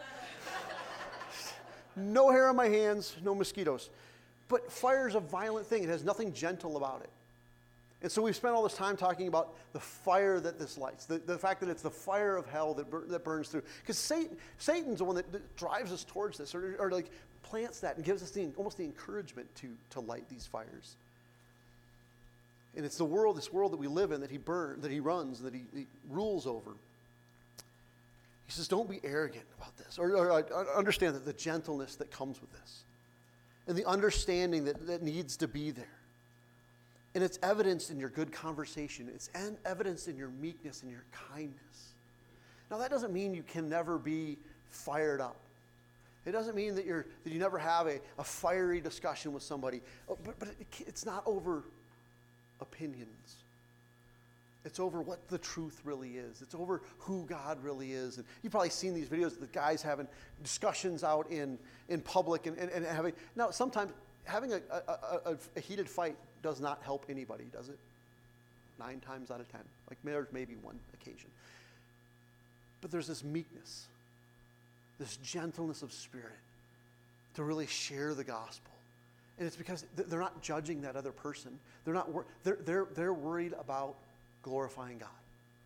No hair on my hands, no mosquitoes. But fire's a violent thing. It has nothing gentle about it. And so we've spent all this time talking about the fire that this lights, the fact that it's the fire of hell that burns through. Because Satan's the one that drives us towards this, or like plants that and gives us almost the encouragement to light these fires. And it's this world that we live in, that he runs, that he rules over. He says, don't be arrogant about this, or understand that the gentleness that comes with this, and the understanding that needs to be there. And it's evidenced in your good conversation. It's evidenced in your meekness and your kindness. Now, that doesn't mean you can never be fired up. It doesn't mean that you never have a fiery discussion with somebody. But it's not over opinions. It's over what the truth really is. It's over who God really is. And you've probably seen these videos of the guys having discussions out in public and having. Now, sometimes having a heated fight does not help anybody, does it? 9 times out of 10. Like there's maybe one occasion. But there's this meekness, this gentleness of spirit to really share the gospel. And it's because they're not judging that other person. They're worried about glorifying God.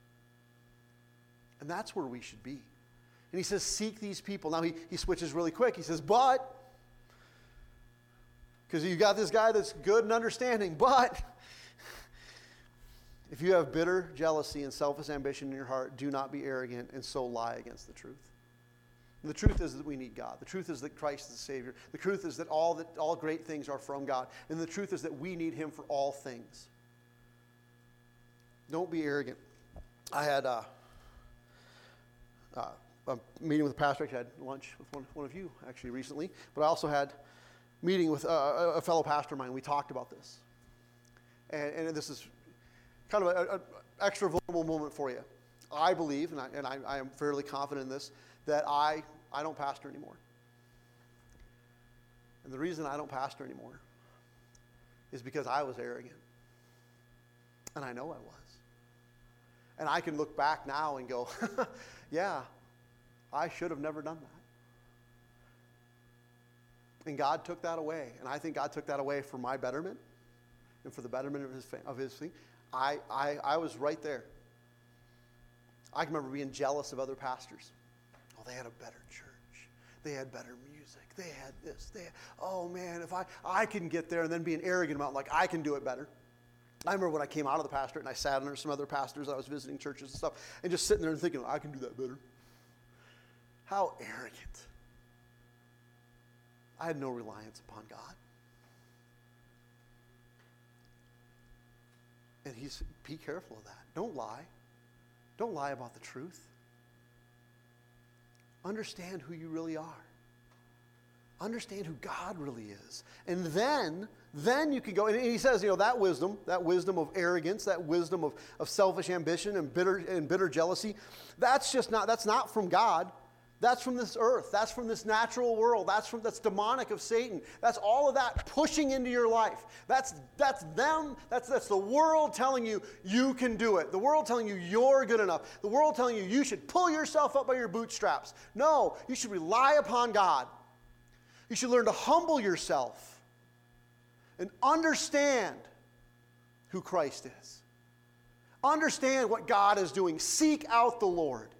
And that's where we should be. And he says, seek these people. Now he switches really quick. He says, but, because you got this guy that's good and understanding, but if you have bitter jealousy and selfish ambition in your heart, do not be arrogant and so lie against the truth. And the truth is that we need God. The truth is that Christ is the Savior. The truth is that all great things are from God. And the truth is that we need him for all things. Don't be arrogant. I had a meeting with a pastor. I had lunch with one of you actually recently. But I also had a meeting with a fellow pastor of mine. We talked about this. And this is kind of an extra vulnerable moment for you. I believe, and I am fairly confident in this, that I don't pastor anymore. And the reason I don't pastor anymore is because I was arrogant. And I know I was. And I can look back now and go, yeah, I should have never done that. And God took that away. And I think God took that away for my betterment and for the betterment of his thing. I was right there. I can remember being jealous of other pastors. Oh, they had a better church. They had better music. They had this. Oh, man, if I can get there, and then being arrogant about, like, I can do it better. I remember when I came out of the pastorate and I sat under some other pastors. I was visiting churches and stuff, and just sitting there and thinking, I can do that better. How arrogant. I had no reliance upon God. And he said, be careful of that. Don't lie. Don't lie about the truth. Understand who you really are. Understand who God really is. And then you can go, and he says, that wisdom of arrogance, that wisdom of selfish ambition and bitter jealousy, that's not from God. That's from this earth. That's from this natural world. That's demonic of Satan. That's all of that pushing into your life. That's them. That's the world telling you you can do it. The world telling you you're good enough. The world telling you you should pull yourself up by your bootstraps. No, you should rely upon God. You should learn to humble yourself and understand who Christ is. Understand what God is doing. Seek out the Lord.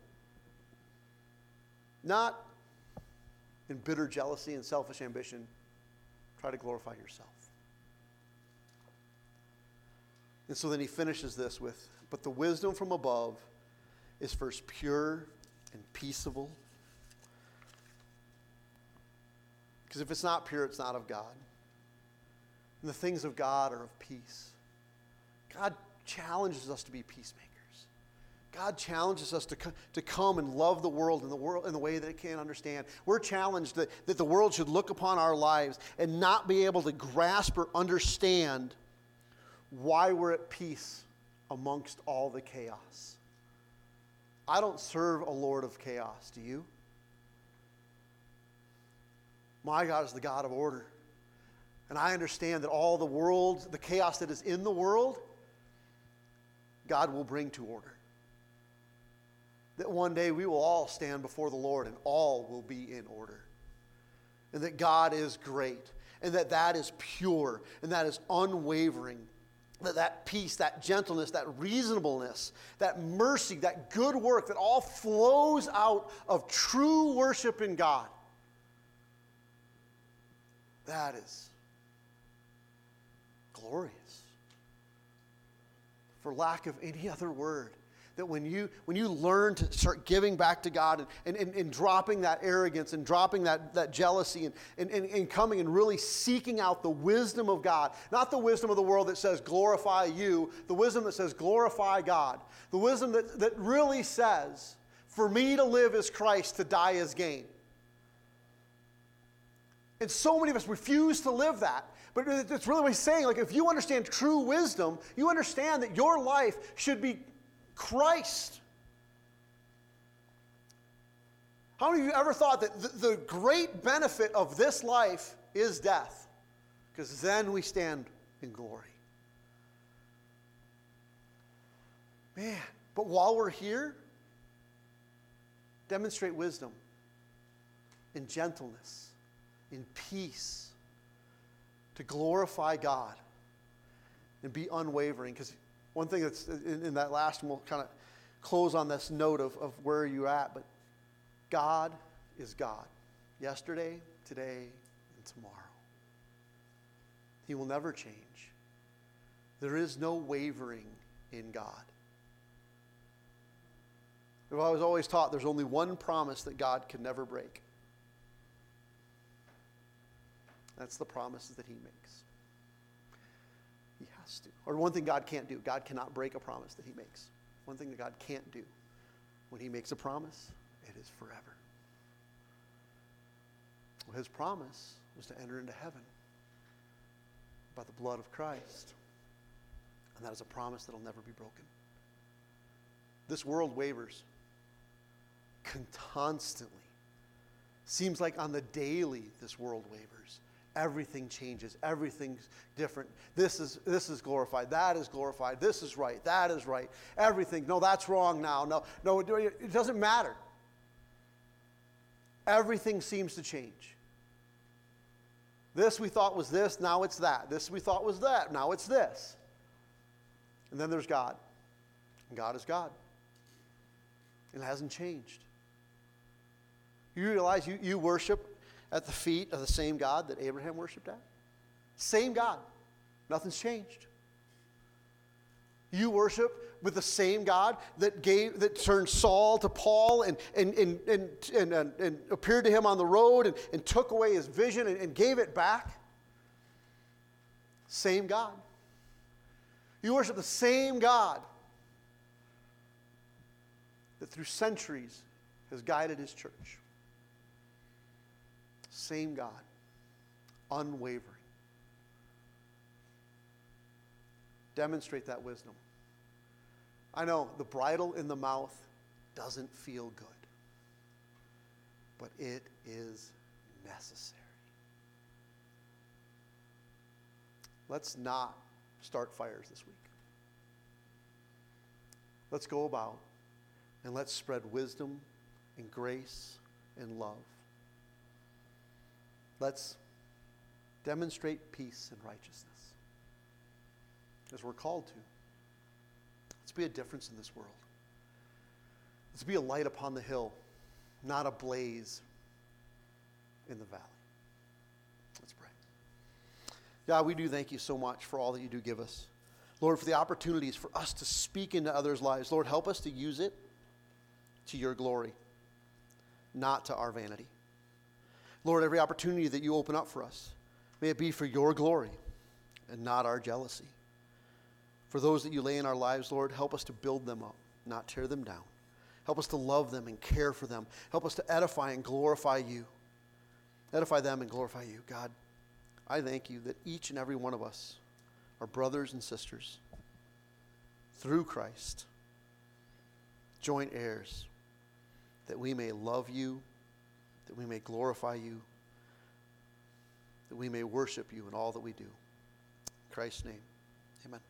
Not in bitter jealousy and selfish ambition. Try to glorify yourself. And so then he finishes this with, but the wisdom from above is first pure and peaceable. Because if it's not pure, it's not of God. And the things of God are of peace. God challenges us to be peacemakers. God challenges us to come and love the world in the way that it can't understand. We're challenged that the world should look upon our lives and not be able to grasp or understand why we're at peace amongst all the chaos. I don't serve a Lord of chaos, do you? My God is the God of order. And I understand that all the world, the chaos that is in the world, God will bring to order. That one day we will all stand before the Lord and all will be in order. And that God is great. And that is pure. And that is unwavering. That peace, that gentleness, that reasonableness, that mercy, that good work, that all flows out of true worship in God. That is glorious. For lack of any other word. That when you learn to start giving back to God and dropping that arrogance and dropping that jealousy and coming and really seeking out the wisdom of God, not the wisdom of the world that says glorify you, the wisdom that says glorify God, the wisdom that really says for me to live is Christ, to die is gain. And so many of us refuse to live that. But it's really what he's saying. Like, if you understand true wisdom, you understand that your life should be Christ. How many of you ever thought that the great benefit of this life is death? Because then we stand in glory. Man, but while we're here, demonstrate wisdom in gentleness, in peace, to glorify God and be unwavering. Because one thing that's in that last, and we'll kind of close on this note of where you're at, but God is God. Yesterday, today, and tomorrow. He will never change. There is no wavering in God. I was always taught there's only one promise that God can never break. That's the promises that he makes. He has to. Or one thing God can't do. God cannot break a promise that he makes. One thing that God can't do. When he makes a promise, it is forever. Well, his promise was to enter into heaven by the blood of Christ. And that is a promise that will never be broken. This world wavers constantly. Seems like on the daily this world wavers. Everything changes. Everything's different. This is glorified. That is glorified. This is right. That is right. Everything. No, that's wrong now. No, it doesn't matter. Everything seems to change. This we thought was this, now it's that. This we thought was that, now it's this. And then there's God. And God is God. It hasn't changed. You realize you worship at the feet of the same God that Abraham worshipped at? Same God. Nothing's changed. You worship with the same God that turned Saul to Paul and appeared to him on the road and took away his vision and gave it back. Same God. You worship the same God that through centuries has guided his church. Same God. Unwavering. Demonstrate that wisdom. I know the bridle in the mouth doesn't feel good. but it is necessary. Let's not start fires this week. Let's go about and let's spread wisdom and grace and love. Let's demonstrate peace and righteousness as we're called to. Let's be a difference in this world. Let's be a light upon the hill, not a blaze in the valley. Let's pray. God, we do thank you so much for all that you do give us. Lord, for the opportunities for us to speak into others' lives. Lord, help us to use it to your glory, not to our vanity. Lord, every opportunity that you open up for us, may it be for your glory and not our jealousy. For those that you lay in our lives, Lord, help us to build them up, not tear them down. Help us to love them and care for them. Help us to edify and glorify you. Edify them and glorify you. God, I thank you that each and every one of us are brothers and sisters through Christ, joint heirs, that we may love you, that we may glorify you, that we may worship you in all that we do. In Christ's name, amen.